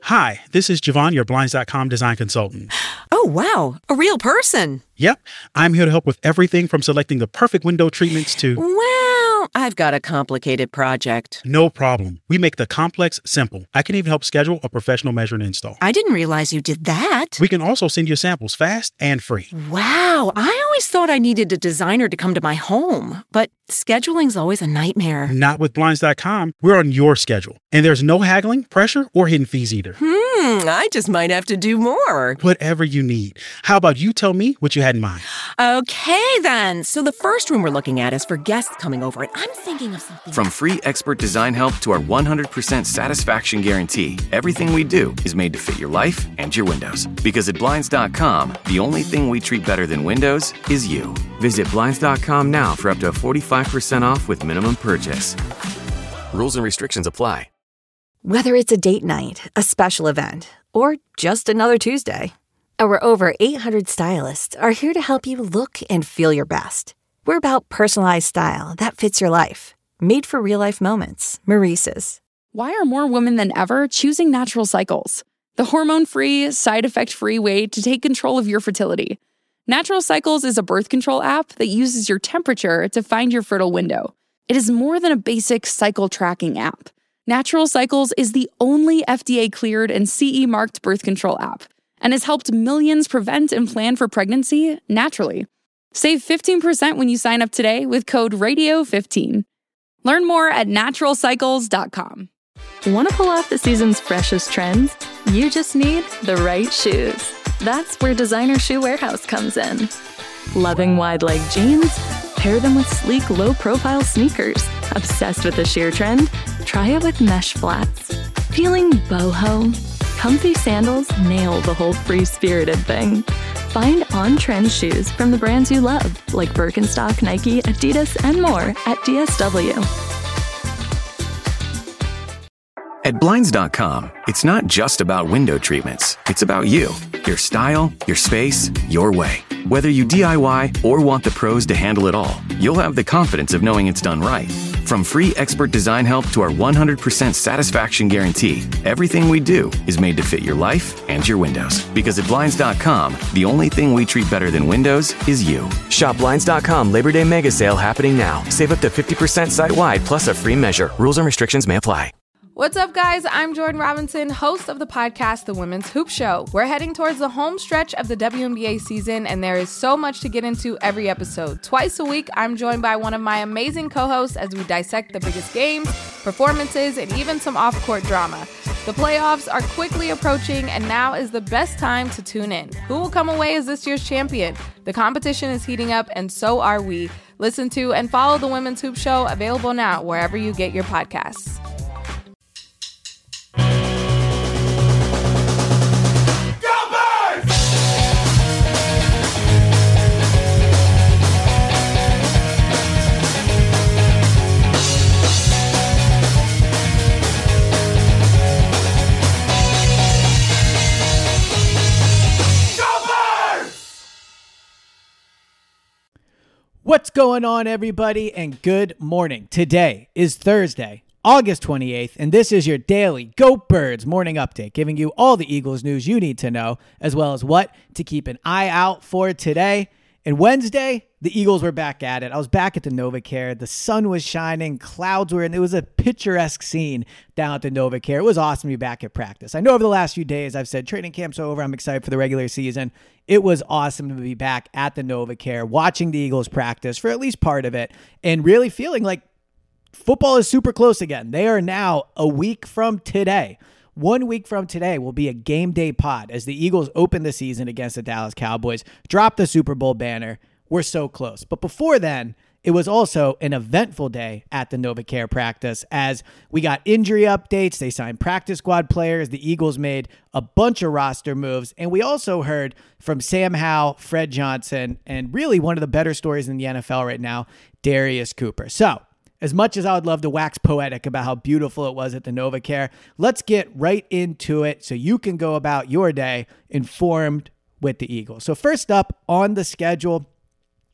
Hi, this is Javon, your Blinds.com design consultant. Oh, wow. A real person. Yep, I'm here to help with everything from selecting the perfect window treatments to... Well, I've got a complicated project. No problem. We make the complex simple. I can even help schedule a professional measure and install. I didn't realize you did that. We can also send you samples fast and free. Wow, I always thought I needed a designer to come to my home, but scheduling's always a nightmare. Not with Blinds.com. We're on your schedule. And there's no haggling, pressure, or hidden fees either. I just might have to do more. Whatever you need. How about you tell me what you had in mind? Okay, then. So the first room we're looking at is for guests coming over, and I'm thinking of something... From free expert design help to our 100% satisfaction guarantee, everything we do is made to fit your life and your windows. Because at Blinds.com, the only thing we treat better than windows is you. Visit Blinds.com now for up to 45% off with minimum purchase. Rules and restrictions apply. Whether it's a date night, a special event, or just another Tuesday, our over 800 stylists are here to help you look and feel your best. We're about personalized style that fits your life. Made for real-life moments. Maurice's. Why are more women than ever choosing Natural Cycles? The hormone-free, side-effect-free way to take control of your fertility. Natural Cycles is a birth control app that uses your temperature to find your fertile window. It is more than a basic cycle tracking app. Natural Cycles is the only FDA-cleared and CE-marked birth control app and has helped millions prevent and plan for pregnancy naturally. Save 15% when you sign up today with code RADIO15. Learn more at naturalcycles.com. Want to pull off the season's freshest trends? You just need the right shoes. That's where Designer Shoe Warehouse comes in. Loving wide leg jeans? Pair them with sleek, low-profile sneakers. Obsessed with the sheer trend? Try it with mesh flats. Feeling boho? Comfy sandals nail the whole free-spirited thing. Find on-trend shoes from the brands you love, like Birkenstock, Nike, Adidas, and more at DSW. At Blinds.com, it's not just about window treatments. It's about you, your style, your space, your way. Whether you DIY or want the pros to handle it all, you'll have the confidence of knowing it's done right. From free expert design help to our 100% satisfaction guarantee, everything we do is made to fit your life and your windows. Because at Blinds.com, the only thing we treat better than windows is you. Shop Blinds.com Labor Day Mega Sale happening now. Save up to 50% site-wide plus a free measure. Rules and restrictions may apply. What's up, guys? I'm Jordan Robinson, host of the podcast, The Women's Hoop Show. We're heading towards the home stretch of the WNBA season, and there is so much to get into every episode. Twice a week, I'm joined by one of my amazing co-hosts as we dissect the biggest games, performances, and even some off-court drama. The playoffs are quickly approaching, and now is the best time to tune in. Who will come away as this year's champion? The competition is heating up, and so are we. Listen to and follow The Women's Hoop Show, available now wherever you get your podcasts. What's going on, everybody, and good morning. Today is Thursday, August 28th, and this is your daily Go Birds morning update, giving you all the Eagles news you need to know, as well as what to keep an eye out for today. And Wednesday, the Eagles were back at it. I was back at the NovaCare. The sun was shining, clouds were in. It was a picturesque scene down at the NovaCare. It was awesome to be back at practice. I know over the last few days I've said training camp's over. I'm excited for the regular season. It was awesome to be back at the NovaCare, watching the Eagles practice for at least part of it, and really feeling like football is super close again. They are now a week from today. 1 week from today will be a game day pod as the Eagles open the season against the Dallas Cowboys, drop the Super Bowl banner. We're so close. But before then, it was also an eventful day at the NovaCare practice as we got injury updates. They signed practice squad players. The Eagles made a bunch of roster moves. And we also heard from Sam Howell, Fred Johnson, and really one of the better stories in the NFL right now, Darius Cooper. So, as much as I would love to wax poetic about how beautiful it was at the NovaCare, let's get right into it so you can go about your day informed with the Eagles. So first up on the schedule,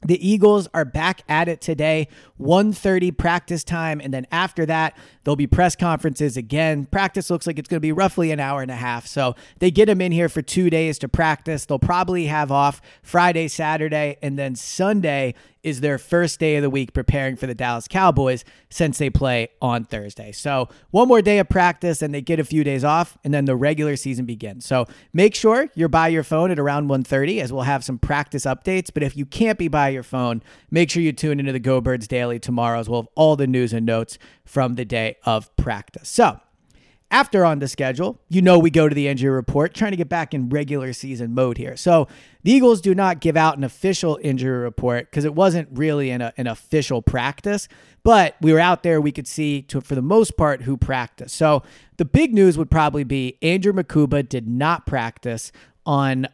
The Eagles are back at it today, 1:30 practice time, and then after that, there'll be press conferences again. Practice looks like it's going to be roughly an hour and a half, so they get them in here for 2 days to practice. They'll probably have off Friday, Saturday, and then Sunday is their first day of the week preparing for the Dallas Cowboys since they play on Thursday. So one more day of practice and they get a few days off, and then the regular season begins. So make sure you're by your phone at around 1:30 as we'll have some practice updates. But if you can't be by your phone, make sure you tune into the Go Birds Daily tomorrow as we'll have all the news and notes from the day of practice. So after on the schedule, we go to the injury report, trying to get back in regular season mode here. So the Eagles do not give out an official injury report because it wasn't really an official practice, but we were out there. We could see, for the most part, who practiced. So the big news would probably be Andrew Mukuba did not practice on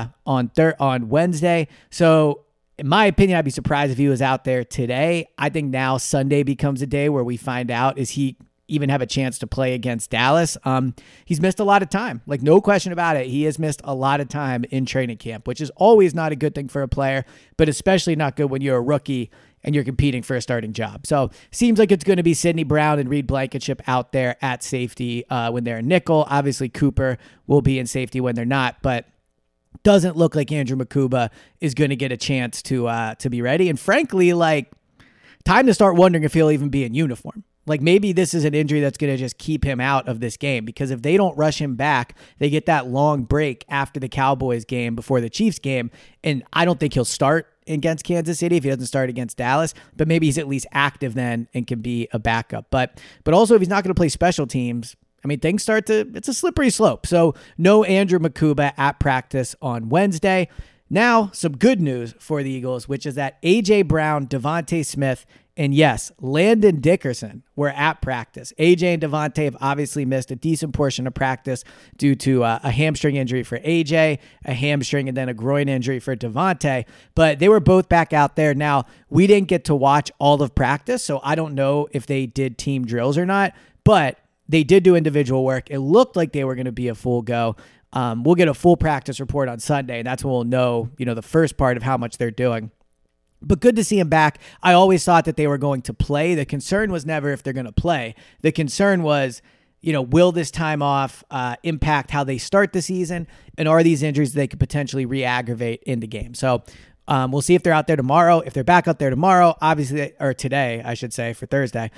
Wednesday. So in my opinion, I'd be surprised if he was out there today. I think now Sunday becomes a day where we find out, is he even have a chance to play against Dallas? He's missed a lot of time, like no question about it. He has missed a lot of time in training camp, which is always not a good thing for a player, but especially not good when you're a rookie and you're competing for a starting job. So seems like it's going to be Sidney Brown and Reed Blankenship out there at safety when they're in nickel. Obviously Cooper will be in safety when they're not, but doesn't look like Andrew Mukuba is going to get a chance to be ready. And frankly, like, time to start wondering if he'll even be in uniform. Like, maybe this is an injury that's going to just keep him out of this game, because if they don't rush him back, they get that long break after the Cowboys game before the Chiefs game. And I don't think he'll start against Kansas City if he doesn't start against Dallas, but maybe he's at least active then and can be a backup. But also if he's not going to play special teams, I mean, things it's a slippery slope. So no Andrew Mukuba at practice on Wednesday. Now, some good news for the Eagles, which is that A.J. Brown, Devontae Smith, and yes, Landon Dickerson were at practice. A.J. and Devontae have obviously missed a decent portion of practice due to a hamstring injury for A.J., a hamstring, and then a groin injury for Devontae. But they were both back out there. Now, we didn't get to watch all of practice, so I don't know if they did team drills or not, but they did do individual work. It looked like they were going to be a full go. We'll get a full practice report on Sunday, and that's when we'll know, the first part of how much they're doing. But good to see him back. I always thought that they were going to play. The concern was never if they're going to play. The concern was, will this time off impact how they start the season? And are these injuries they could potentially re-aggravate in the game? So we'll see if they're out there tomorrow. If they're back out there tomorrow, obviously, or today, I should say, for Thursday.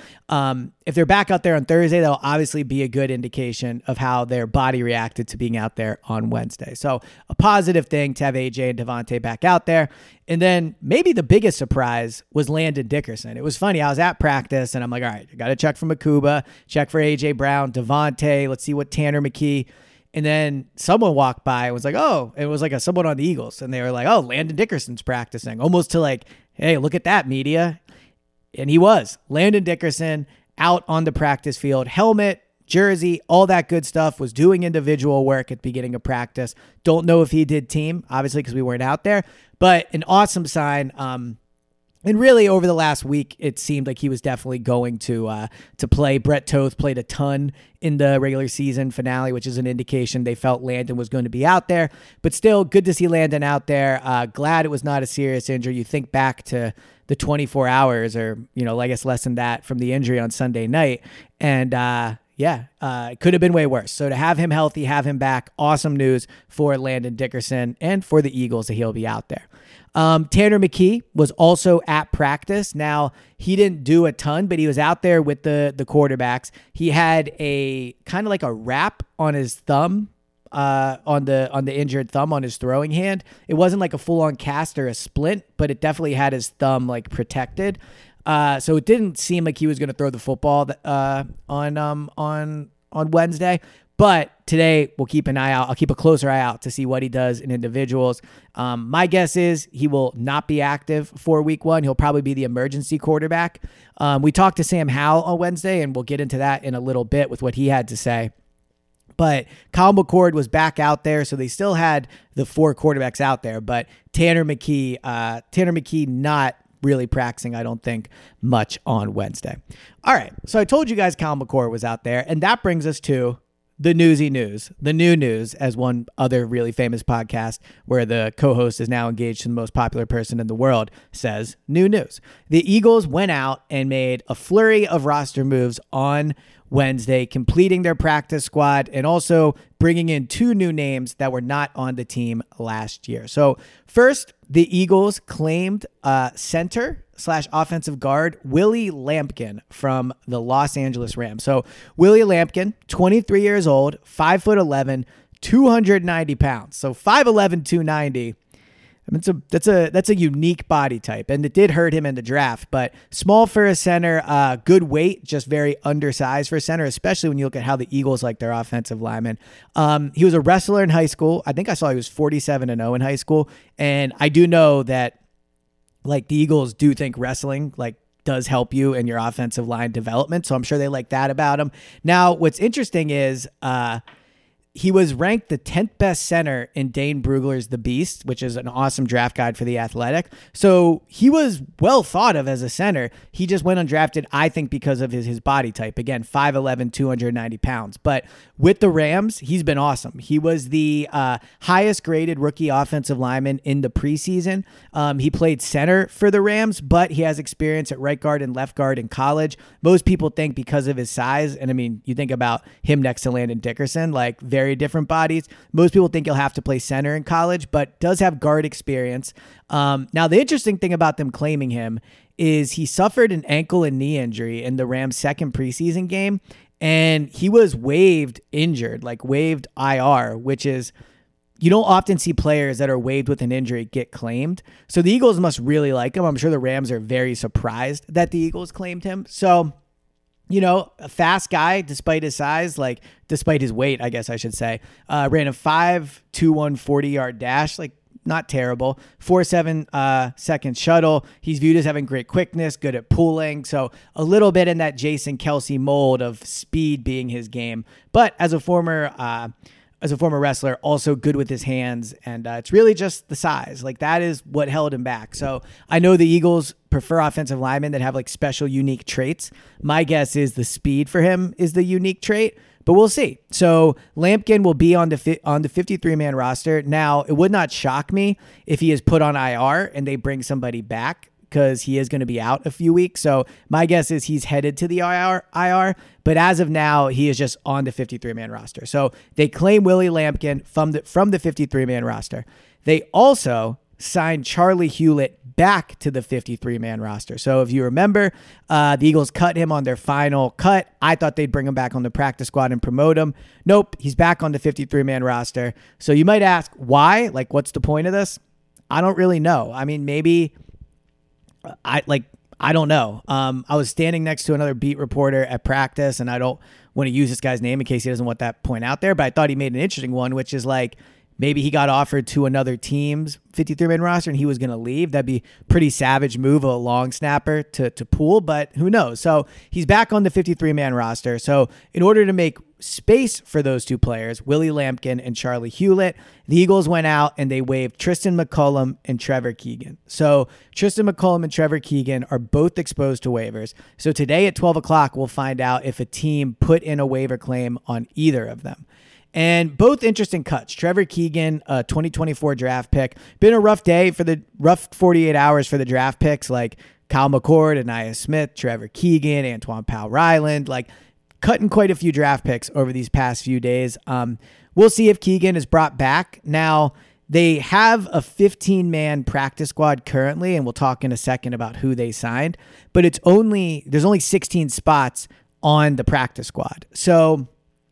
If they're back out there on Thursday, that'll obviously be a good indication of how their body reacted to being out there on Wednesday. So a positive thing to have AJ and Devontae back out there. And then maybe the biggest surprise was Landon Dickerson. It was funny. I was at practice and I'm like, all right, I got to check for Mukuba, check for AJ Brown, Devontae. Let's see what Tanner McKee. And then someone walked by and was like, oh, it was like someone on the Eagles. And they were like, oh, Landon Dickerson's practicing, almost to like, hey, look at that, media. And he was. Landon Dickerson out on the practice field, helmet, jersey, all that good stuff, was doing individual work at the beginning of practice. Don't know if he did team, obviously, because we weren't out there, but an awesome sign. And really, over the last week, it seemed like he was definitely going to play. Brett Toth played a ton in the regular season finale, which is an indication they felt Landon was going to be out there. But still, good to see Landon out there. Glad it was not a serious injury. You think back to the 24 hours or, I guess less than that from the injury on Sunday night. And it could have been way worse. So to have him healthy, have him back, awesome news for Landon Dickerson and for the Eagles that he'll be out there. Tanner McKee was also at practice. Now, he didn't do a ton, but he was out there with the quarterbacks. He had a kind of like a wrap on his thumb, on the injured thumb on his throwing hand. It wasn't like a full-on cast or a splint, but it definitely had his thumb like protected. So it didn't seem like he was going to throw the football on Wednesday. But today we'll keep an eye out. I'll keep a closer eye out to see what he does in individuals. My guess is he will not be active for week one. He'll probably be the emergency quarterback. We talked to Sam Howell on Wednesday, and we'll get into that in a little bit with what he had to say. But Kyle McCord was back out there, so they still had the four quarterbacks out there. But Tanner McKee not really practicing, I don't think, much on Wednesday. All right, so I told you guys Kyle McCord was out there, and that brings us to the newsy news, the new news, as one other really famous podcast where the co-host is now engaged to the most popular person in the world says, new news. The Eagles went out and made a flurry of roster moves on Wednesday, completing their practice squad and also bringing in 2 new names that were not on the team last year. So first, the Eagles claimed center/offensive guard Willie Lampkin from the Los Angeles Rams. So Willie Lampkin, 23 years old, 5'11", 290 pounds. So 5'11", 290. I mean, that's a unique body type, and it did hurt him in the draft, but small for a center, good weight, just very undersized for a center, especially when you look at how the Eagles like their offensive linemen. He was a wrestler in high school. I think I saw he was 47-0 in high school, and I do know that like the Eagles do think wrestling like does help you in your offensive line development, so I'm sure they like that about him. Now, what's interesting is he was ranked the 10th best center in Dane Brugler's The Beast, which is an awesome draft guide for The Athletic. So he was well thought of as a center. He just went undrafted, I think, because of his body type. Again, 5'11", 290 pounds. But with the Rams, he's been awesome. He was the highest graded rookie offensive lineman in the preseason. He played center for the Rams, but he has experience at right guard and left guard in college. Most people think because of his size, and I mean, you think about him next to Landon Dickerson, like very different bodies. Most people think he'll have to play center in college, but does have guard experience. Now, the interesting thing about them claiming him is he suffered an ankle and knee injury in the Rams' second preseason game, and he was waived injured, like waived IR, which is, you don't often see players that are waived with an injury get claimed. So the Eagles must really like him. I'm sure the Rams are very surprised that the Eagles claimed him. So, you know, a fast guy, despite his size, like despite his weight, I guess I should say, ran a 5.21 40-yard dash, like not terrible. 4.7 second shuttle. He's viewed as having great quickness, good at pulling. So a little bit in that Jason Kelce mold of speed being his game. But as a former wrestler, also good with his hands, and it's really just the size. Like that is what held him back. So I know the Eagles prefer offensive linemen that have like special, unique traits. My guess is the speed for him is the unique trait, but we'll see. So Lampkin will be on the 53-man roster. Now, it would not shock me if he is put on IR and they bring somebody back, because he is going to be out a few weeks. So my guess is he's headed to the IR, but as of now, he is just on the 53-man roster. So they claim Willie Lampkin from the 53-man roster. They also signed Charlie Hewlett back to the 53-man roster. So if you remember, the Eagles cut him on their final cut. I thought they'd bring him back on the practice squad and promote him. Nope, he's back on the 53-man roster. So you might ask, why? Like, what's the point of this? I don't really know. I mean, maybe... I don't know. I was standing next to another beat reporter at practice, and I don't want to use this guy's name in case he doesn't want that point out there, but I thought he made an interesting one, which is like, maybe he got offered to another team's 53-man roster and he was going to leave. That'd be pretty savage move of a long snapper to pull, but who knows? So he's back on the 53-man roster. So in order to make space for those two players, Willie Lampkin and Charlie Hewlett, the Eagles went out and they waived Tristan McCullum and Trevor Keegan. So Tristan McCullum and Trevor Keegan are both exposed to waivers. So today at 12 o'clock, we'll find out if a team put in a waiver claim on either of them. And both interesting cuts. Trevor Keegan, a 2024 draft pick. Been a rough day for the rough 48 hours for the draft picks, like Kyle McCord, Anaya Smith, Trevor Keegan, Antoine Powell-Ryland, like cutting quite a few draft picks over these past few days. We'll see if Keegan is brought back. Now, they have a 15-man practice squad currently, and we'll talk in a second about who they signed, but there's only 16 spots on the practice squad. So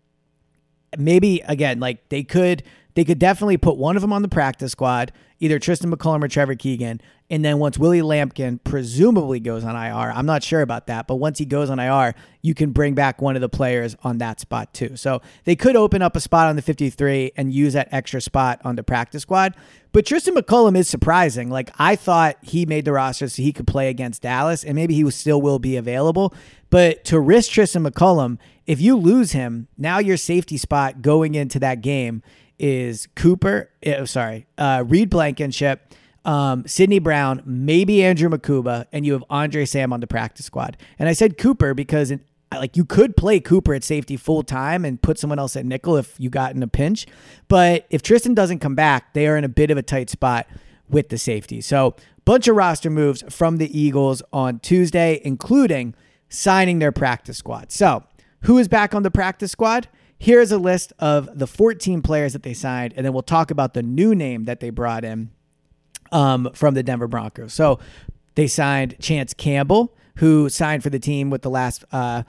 maybe, again, like they could definitely put one of them on the practice squad, either Tristan McCullum or Trevor Keegan. And then once Willie Lampkin presumably goes on IR, I'm not sure about that, but once he goes on IR, you can bring back one of the players on that spot too. So they could open up a spot on the 53 and use that extra spot on the practice squad. But Tristan McCullum is surprising. Like, I thought he made the roster so he could play against Dallas, and maybe he still will be available. But to risk Tristan McCullum, if you lose him, now your safety spot going into that game is Reed Blankenship, Sidney Brown, maybe Andrew Makuba, and you have Andre Sam on the practice squad. And I said Cooper because Like, you could play Cooper at safety full time and put someone else at nickel if you got in a pinch. But if Tristan doesn't come back, they are in a bit of a tight spot with the safety. So bunch of roster moves from the Eagles on Tuesday, including signing their practice squad. So who is back on the practice squad? Here's a list of the 14 players that they signed, and then we'll talk about the new name that they brought in from the Denver Broncos. So they signed Chance Campbell, who signed for the team with the last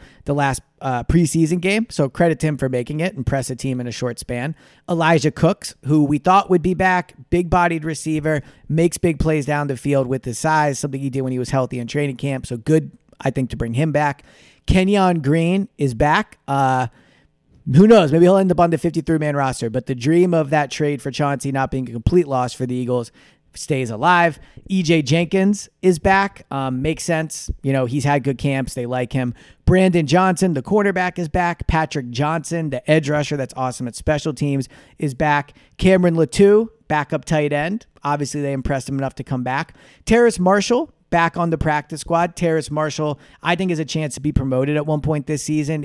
preseason game. So credit to him for making it, impress a team in a short span. Elijah Cooks, who we thought would be back, big-bodied receiver, makes big plays down the field with his size, something he did when he was healthy in training camp. So good, I think, to bring him back. Kenyon Green is back. Who knows? Maybe he'll end up on the 53-man roster. But the dream of that trade for Chauncey not being a complete loss for the Eagles stays alive. EJ Jenkins is back. Makes sense. You know, he's had good camps. They like him. Brandon Johnson, the quarterback, is back. Patrick Johnson, the edge rusher that's awesome at special teams, is back. Cameron Latou, backup tight end. Obviously, they impressed him enough to come back. Terrace Marshall, back on the practice squad. Terrace Marshall, I think, has a chance to be promoted at one point this season.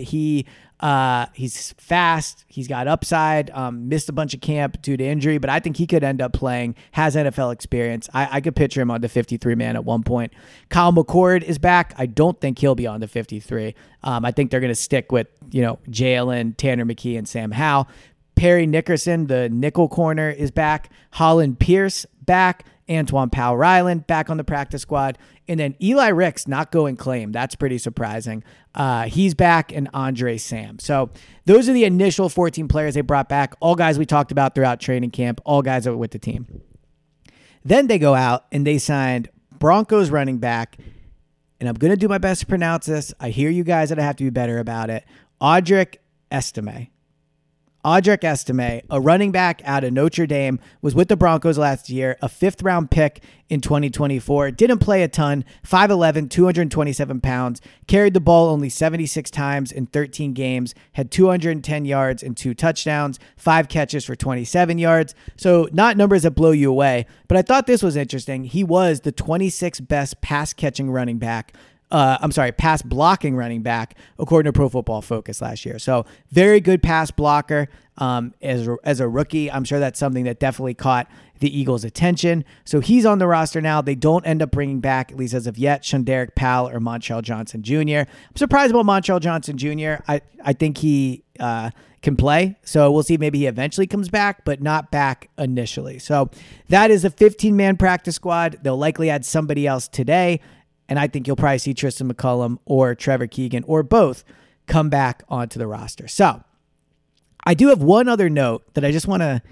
He's fast. He's got upside. Missed a bunch of camp due to injury, but I think he could end up playing. Has NFL experience. I could picture him on the 53-man at one point. Kyle McCord is back. I don't think he'll be on the 53. I think they're going to stick with, Jalen, Tanner McKee, and Sam Howell. Perry Nickerson, the nickel corner, is back. Holland Pierce, back. Antoine Powell-Ryland back on the practice squad. And then Eli Ricks not going claim. That's pretty surprising. He's back, and Andre Sam. So those are the initial 14 players they brought back. All guys we talked about throughout training camp. All guys that were with the team. Then they go out and they signed Broncos running back. And I'm going to do my best to pronounce this. I hear you guys that I have to be better about it. Audric Estime. Audric Estime, a running back out of Notre Dame, was with the Broncos last year, a 5th-round pick in 2024. Didn't play a ton, 5'11", 227 pounds, carried the ball only 76 times in 13 games, had 210 yards and 2 touchdowns, 5 catches for 27 yards. So not numbers that blow you away, but I thought this was interesting. He was the 26th best pass-catching running back. Pass blocking running back, according to Pro Football Focus last year. So very good pass blocker as a rookie. I'm sure that's something that definitely caught the Eagles' attention. So he's on the roster now. They don't end up bringing back, at least as of yet, Shunderick Powell or Montrell Johnson Jr. I'm surprised about Montrell Johnson Jr. I think he can play. So we'll see. Maybe he eventually comes back, but not back initially. So that is a 15-man practice squad. They'll likely add somebody else today. And I think you'll probably see Tristan McCullum or Trevor Keegan or both come back onto the roster. So I do have one other note that I just want to...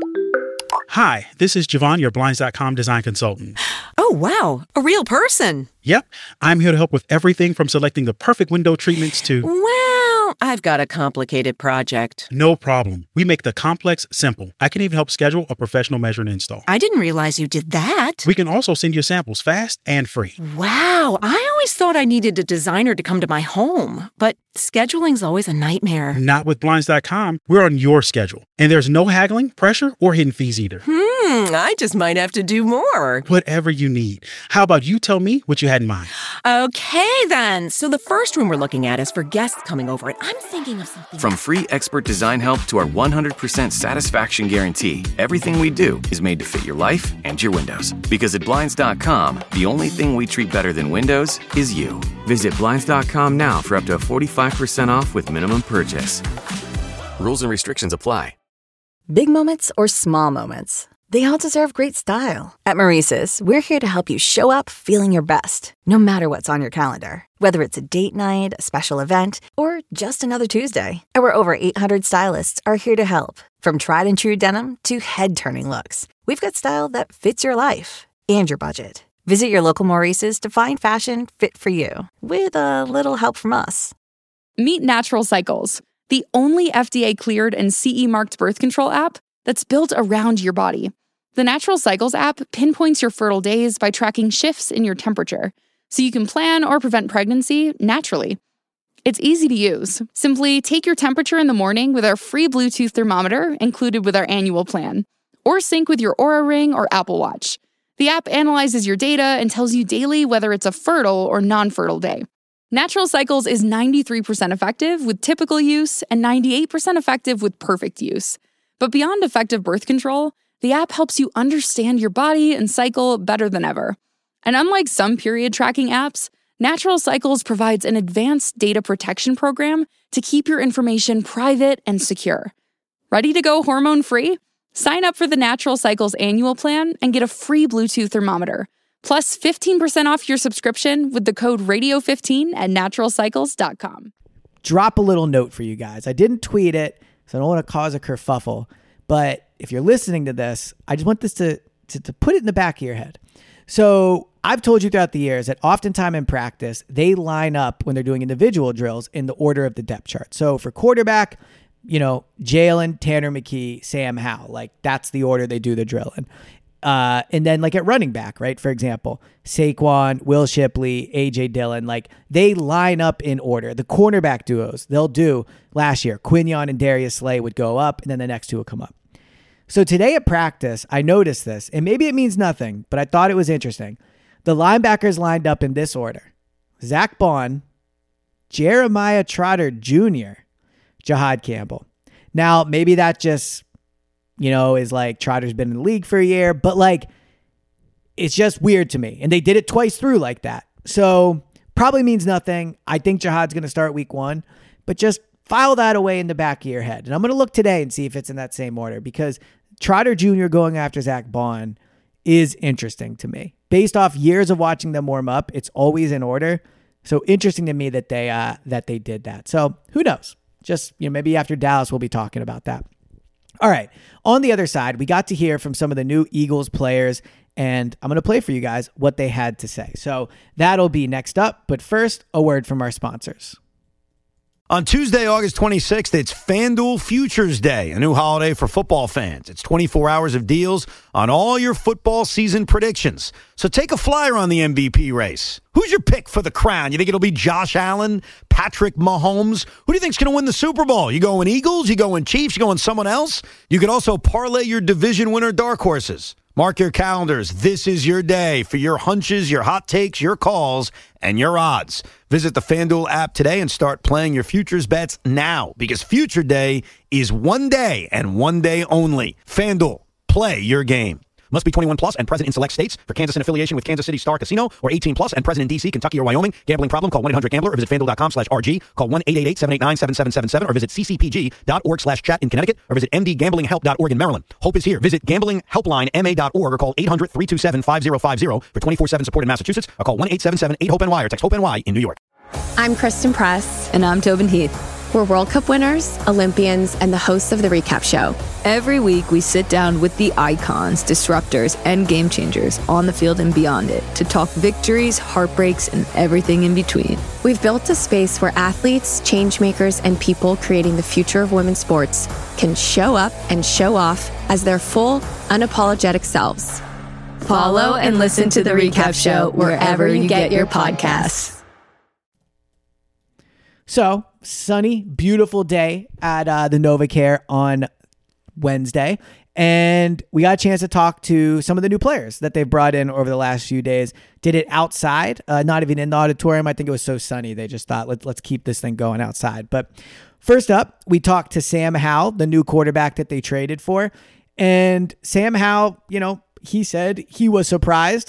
Hi, this is Javon, your Blinds.com design consultant. Oh, wow. A real person. Yep. I'm here to help with everything from selecting the perfect window treatments to... Well, I've got a complicated project. No problem. We make the complex simple. I can even help schedule a professional measure and install. I didn't realize you did that. We can also send you samples fast and free. Wow. I always thought I needed a designer to come to my home, but scheduling's always a nightmare. Not with Blinds.com. We're on your schedule. And there's no haggling, pressure, or hidden fees either. I just might have to do more. Whatever you need. How about you tell me what you had in mind? Okay, then. So the first room we're looking at is for guests coming over, and I'm thinking of something... From free expert design help to our 100% satisfaction guarantee, everything we do is made to fit your life and your windows. Because at Blinds.com, the only thing we treat better than windows is you. Visit Blinds.com now for up to 45% off with minimum purchase. Rules and restrictions apply. Big moments or small moments, they all deserve great style. At Maurice's, we're here to help you show up feeling your best, no matter what's on your calendar. Whether it's a date night, a special event, or just another Tuesday. Our over 800 stylists are here to help. From tried and true denim to head-turning looks, we've got style that fits your life and your budget. Visit your local Maurice's to find fashion fit for you, with a little help from us. Meet Natural Cycles, the only FDA-cleared and CE-marked birth control app that's built around your body. The Natural Cycles app pinpoints your fertile days by tracking shifts in your temperature, so you can plan or prevent pregnancy naturally. It's easy to use. Simply take your temperature in the morning with our free Bluetooth thermometer included with our annual plan, or sync with your Oura Ring or Apple Watch. The app analyzes your data and tells you daily whether it's a fertile or non-fertile day. Natural Cycles is 93% effective with typical use and 98% effective with perfect use. But beyond effective birth control, the app helps you understand your body and cycle better than ever. And unlike some period tracking apps, Natural Cycles provides an advanced data protection program to keep your information private and secure. Ready to go hormone-free? Sign up for the Natural Cycles annual plan and get a free Bluetooth thermometer, plus 15% off your subscription with the code radio15 at naturalcycles.com. Drop a little note for you guys. I didn't tweet it, so I don't want to cause a kerfuffle. But if you're listening to this, I just want this to put it in the back of your head. So I've told you throughout the years that oftentimes in practice, they line up when they're doing individual drills in the order of the depth chart. So for quarterback, Jalen, Tanner McKee, Sam Howell, like that's the order they do the drill in. And then like at running back, right? For example, Saquon, Will Shipley, A.J. Dillon, like they line up in order. The cornerback duos, they'll do last year, Quinion and Darius Slay would go up and then the next two would come up. So today at practice, I noticed this, and maybe it means nothing, but I thought it was interesting. The linebackers lined up in this order: Zach Bond, Jeremiah Trotter Jr., Jihad Campbell. Now, maybe that just, is like Trotter's been in the league for a year, but like, it's just weird to me. And they did it twice through like that. So probably means nothing. I think Jihad's going to start week 1, but just file that away in the back of your head. And I'm going to look today and see if it's in that same order, because Trotter Jr. going after Zach Bond is interesting to me. Based off years of watching them warm up, it's always in order. So interesting to me that they did that. So who knows? Just, maybe after Dallas, we'll be talking about that. All right. On the other side, we got to hear from some of the new Eagles players, and I'm going to play for you guys what they had to say. So that'll be next up. But first, a word from our sponsors. On Tuesday, August 26th, it's FanDuel Futures Day, a new holiday for football fans. It's 24 hours of deals on all your football season predictions. So take a flyer on the MVP race. Who's your pick for the crown? You think it'll be Josh Allen, Patrick Mahomes? Who do you think's going to win the Super Bowl? You going Eagles? You going Chiefs? You going someone else? You could also parlay your division winner dark horses. Mark your calendars. This is your day for your hunches, your hot takes, your calls, and your odds. Visit the FanDuel app today and start playing your futures bets now, because Future Day is one day and one day only. FanDuel, play your game. Must be 21 plus and present in select states. For Kansas in affiliation with Kansas City Star Casino, or 18 plus and present in D.C., Kentucky, or Wyoming. Gambling problem? Call 1-800-GAMBLER or visit FanDuel.com/RG. Call 1-888-789-7777 or visit ccpg.org/chat in Connecticut or visit mdgamblinghelp.org in Maryland. Hope is here. Visit gamblinghelplinema.org or call 800-327-5050 for 24/7 support in Massachusetts, or call 1-877-8-HOPE-NY or text HOPE-NY in New York. I'm Kristen Press. And I'm Tobin Heath. We're World Cup winners, Olympians, and the hosts of The Recap Show. Every week, we sit down with the icons, disruptors, and game changers on the field and beyond it to talk victories, heartbreaks, and everything in between. We've built a space where athletes, changemakers, and people creating the future of women's sports can show up and show off as their full, unapologetic selves. Follow and listen to The Recap Show wherever you get your podcasts. So, sunny, beautiful day at the NovaCare on Wednesday. And we got a chance to talk to some of the new players that they've brought in over the last few days. Did it outside, not even in the auditorium. I think it was so sunny, they just thought, let's keep this thing going outside. But first up, we talked to Sam Howell, the new quarterback that they traded for. And Sam Howell, he said he was surprised.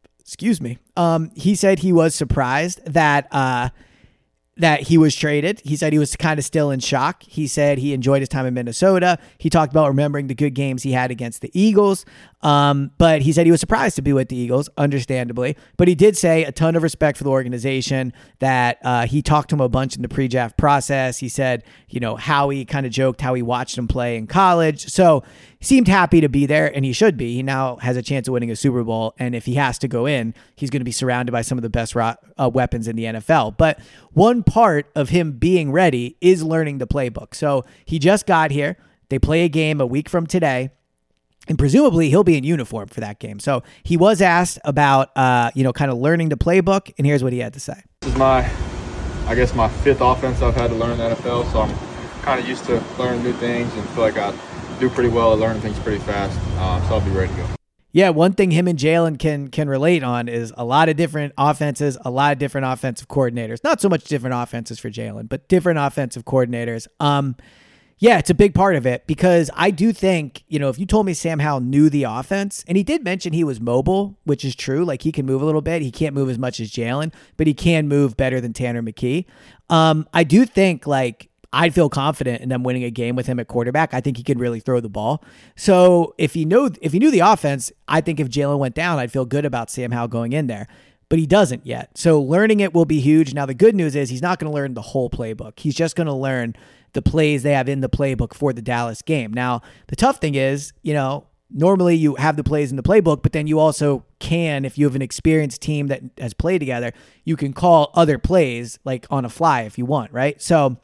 He said he was surprised that he was traded. He said he was kind of still in shock. He said he enjoyed his time in Minnesota. He talked about remembering the good games he had against the Eagles. But he said he was surprised to be with the Eagles, understandably. But he did say a ton of respect for the organization, that he talked to him a bunch in the pre-draft process. He said, how he kind of joked how he watched him play in college. So he seemed happy to be there, and he should be. He now has a chance of winning a Super Bowl, and if he has to go in, he's going to be surrounded by some of the best weapons in the NFL. But one part of him being ready is learning the playbook. So he just got here. They play a game a week from today, and presumably he'll be in uniform for that game. So he was asked about, kind of learning the playbook, and here's what he had to say. This is my fifth offense I've had to learn in the NFL, so I'm kind of used to learning new things and feel like I do pretty well at learning things pretty fast, so I'll be ready to go. Yeah, one thing him and Jalen can relate on is a lot of different offenses, a lot of different offensive coordinators. Not so much different offenses for Jalen, but different offensive coordinators. Yeah, it's a big part of it because I do think, if you told me Sam Howell knew the offense, and he did mention he was mobile, which is true. Like, he can move a little bit. He can't move as much as Jalen, but he can move better than Tanner McKee. I do think, like, I'd feel confident in them winning a game with him at quarterback. I think he could really throw the ball. So if he knew the offense, I think if Jalen went down, I'd feel good about Sam Howell going in there. But he doesn't yet. So learning it will be huge. Now, the good news is he's not going to learn the whole playbook. He's just going to learn the plays they have in the playbook for the Dallas game. Now, the tough thing is, normally you have the plays in the playbook, but then you also can, if you have an experienced team that has played together, you can call other plays like on a fly if you want, right? So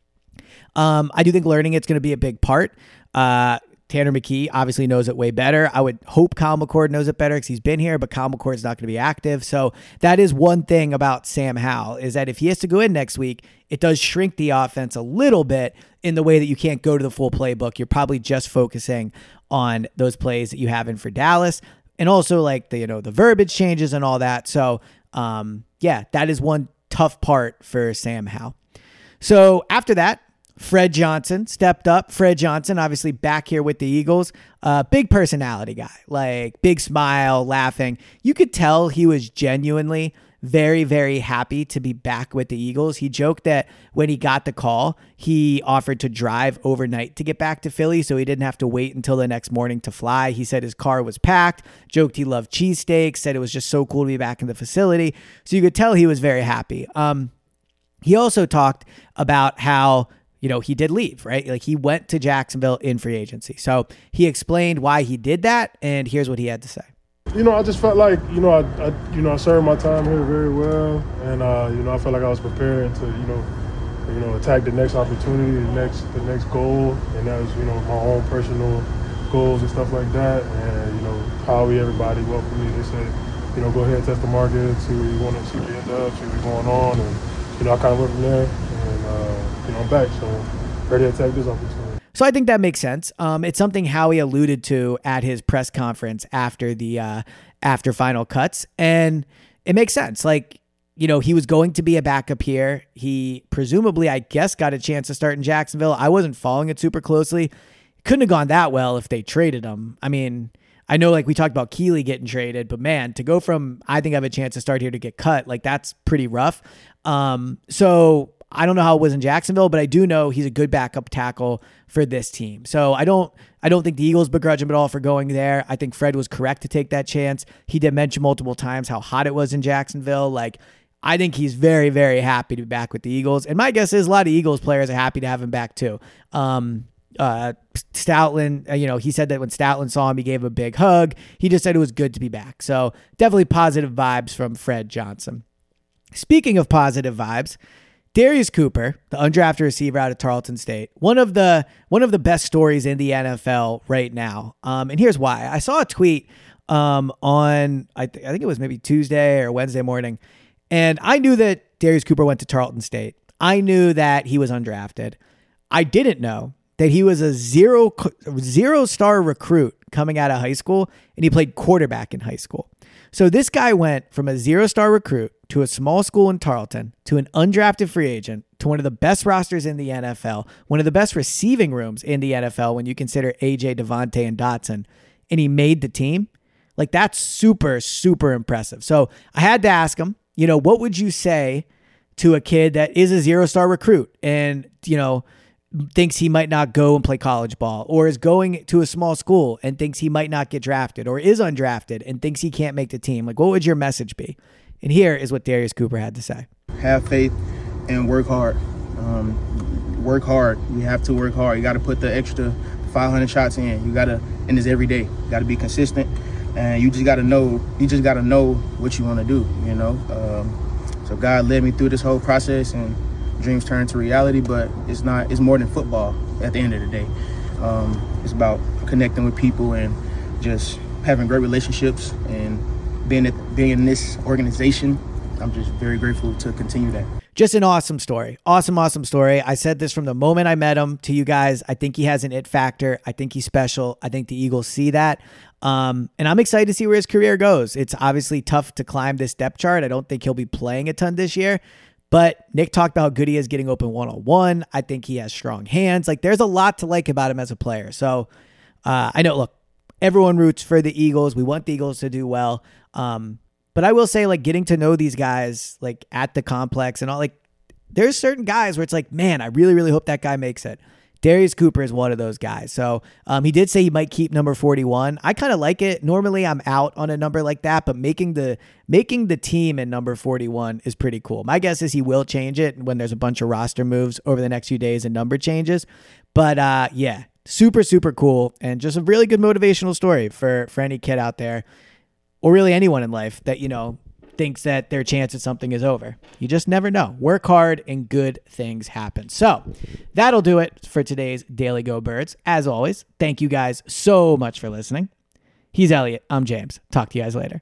I do think learning it's going to be a big part. Tanner McKee obviously knows it way better. I would hope Kyle McCord knows it better because he's been here, but Kyle McCord's not going to be active. So that is one thing about Sam Howell is that if he has to go in next week, it does shrink the offense a little bit in the way that you can't go to the full playbook. You're probably just focusing on those plays that you have in for Dallas and also like the verbiage changes and all that. So that is one tough part for Sam Howell. So after that, Fred Johnson stepped up. Fred Johnson, obviously back here with the Eagles. Big personality guy, like big smile, laughing. You could tell he was genuinely very, very happy to be back with the Eagles. He joked that when he got the call, he offered to drive overnight to get back to Philly so he didn't have to wait until the next morning to fly. He said his car was packed, joked he loved cheesesteaks, said it was just so cool to be back in the facility. So you could tell he was very happy. He also talked about how he did leave, right? Like he went to Jacksonville in free agency. So he explained why he did that, and here's what he had to say. I just felt like, I served my time here very well, and I felt like I was preparing to, attack the next opportunity, the next goal, and that was, my own personal goals and stuff like that. And Howie, everybody welcomed me. They said, go ahead and test the market, see where you want to see where you end up, see what's going on, and I kind of went from there. And I'm back, so ready to take this opportunity. So I think that makes sense. It's something Howie alluded to at his press conference after the after final cuts, and it makes sense. Like, he was going to be a backup here. He presumably, I guess, got a chance to start in Jacksonville. I wasn't following it super closely. Couldn't have gone that well if they traded him. I mean, I know like we talked about Keeley getting traded, but man, to go from I think I have a chance to start here to get cut, like that's pretty rough. So I don't know how it was in Jacksonville, but I do know he's a good backup tackle for this team. So I don't think the Eagles begrudge him at all for going there. I think Fred was correct to take that chance. He did mention multiple times how hot it was in Jacksonville. Like, I think he's very, very happy to be back with the Eagles. And my guess is a lot of Eagles players are happy to have him back too. Stoutland, he said that when Stoutland saw him, he gave him a big hug. He just said it was good to be back. So definitely positive vibes from Fred Johnson. Speaking of positive vibes, Darius Cooper, the undrafted receiver out of Tarleton State, one of the best stories in the NFL right now. And here's why. I saw a tweet on I think it was maybe Tuesday or Wednesday morning, and I knew that Darius Cooper went to Tarleton State. I knew that he was undrafted. I didn't know that he was a zero-star recruit coming out of high school, and he played quarterback in high school. So this guy went from a zero-star recruit to a small school in Tarleton to an undrafted free agent to one of the best rosters in the NFL, one of the best receiving rooms in the NFL when you consider AJ, Devontae, and Dotson, and he made the team. Like, that's super, super impressive. So I had to ask him, what would you say to a kid that is a zero-star recruit and, thinks he might not go and play college ball, or is going to a small school and thinks he might not get drafted, or is undrafted and thinks he can't make the team? Like, what would your message be? And here is what Darius Cooper had to say. Have faith and work hard. Work hard. You have to work hard. You got to put the extra 500 shots in. You got to, and it's every day. You got to be consistent, and you just got to know. You just got to know what you want to do. So God led me through this whole process, and dreams turn to reality. But it's not. It's more than football. At the end of the day, it's about connecting with people and just having great relationships and being in this organization. I'm just very grateful to continue that. just an awesome story. Awesome story. I said this from the moment I met him to you guys. I think he has an it factor. I think he's special. I think the Eagles see that. And I'm excited to see where his career goes. It's obviously tough to climb this depth chart. I don't think he'll be playing a ton this year. But Nick talked about how good he is getting open one-on-one. I think he has strong hands. Like, there's a lot to like about him as a player. So I know, look, everyone roots for the Eagles. We want the Eagles to do well. But I will say, like, getting to know these guys, like, at the complex and all, like, there's certain guys where it's like, man, I really, really hope that guy makes it. Darius Cooper is one of those guys. So he did say he might keep number 41. I kind of like it. Normally I'm out on a number like that, but making the team in number 41 is pretty cool. My guess is he will change it when there's a bunch of roster moves over the next few days and number changes. But yeah, super, super cool. And just a really good motivational story for any kid out there, or really anyone in life that, you know, thinks that their chance at something is over. You just never know. Work hard and good things happen. So that'll do it for today's Daily Go Birds. As always, thank you guys so much for listening. He's Elliot. I'm James. Talk to you guys later.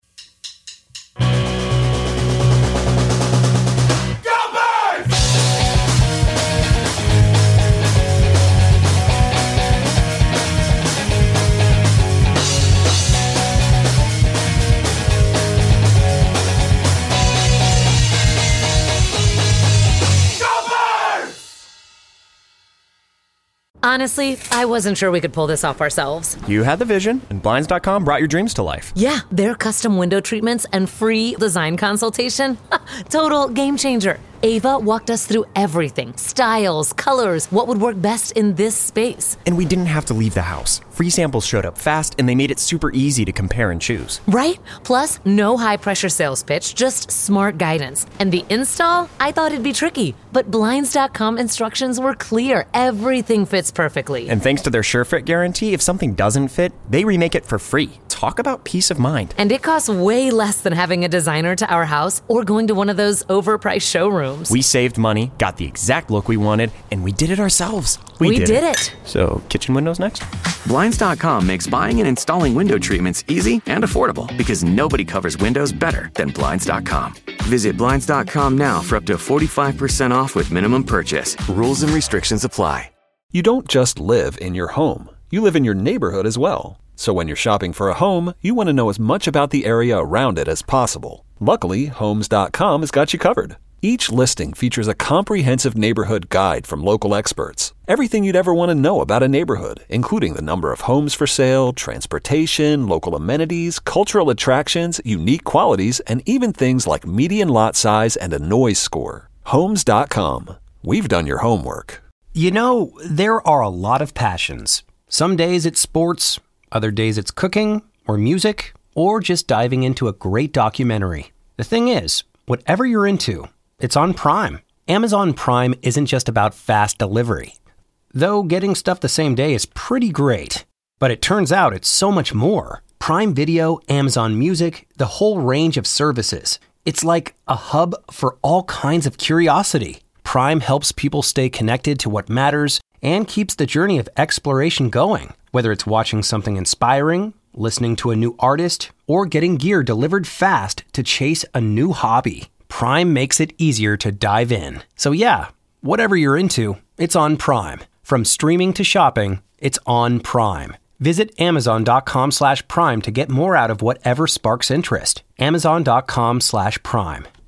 Honestly, I wasn't sure we could pull this off ourselves. You had the vision, and Blinds.com brought your dreams to life. Yeah, their custom window treatments and free design consultation. Total game changer. Ava walked us through everything. Styles, colors, what would work best in this space. And we didn't have to leave the house. Free samples showed up fast, and they made it super easy to compare and choose. Right? Plus, no high-pressure sales pitch, just smart guidance. And the install? I thought it'd be tricky, but Blinds.com instructions were clear. Everything fits perfectly. And thanks to their SureFit guarantee, if something doesn't fit, they remake it for free. Talk about peace of mind. And it costs way less than having a designer to our house or going to one of those overpriced showrooms. We saved money, got the exact look we wanted, and we did it ourselves. We did it. So, kitchen windows next? Blinds.com makes buying and installing window treatments easy and affordable because nobody covers windows better than Blinds.com. Visit Blinds.com now for up to 45% off with minimum purchase. Rules and restrictions apply. You don't just live in your home. You live in your neighborhood as well. So when you're shopping for a home, you want to know as much about the area around it as possible. Luckily, Homes.com has got you covered. Each listing features a comprehensive neighborhood guide from local experts. Everything you'd ever want to know about a neighborhood, including the number of homes for sale, transportation, local amenities, cultural attractions, unique qualities, and even things like median lot size and a noise score. Homes.com. We've done your homework. You know, there are a lot of passions. Some days it's sports, other days it's cooking, or music, or just diving into a great documentary. The thing is, whatever you're into, it's on Prime. Amazon Prime isn't just about fast delivery. Though getting stuff the same day is pretty great. But it turns out it's so much more. Prime Video, Amazon Music, the whole range of services. It's like a hub for all kinds of curiosity. Prime helps people stay connected to what matters and keeps the journey of exploration going. Whether it's watching something inspiring, listening to a new artist, or getting gear delivered fast to chase a new hobby, Prime makes it easier to dive in. So yeah, whatever you're into, it's on Prime. From streaming to shopping, it's on Prime. Visit Amazon.com/Prime to get more out of whatever sparks interest. Amazon.com/Prime.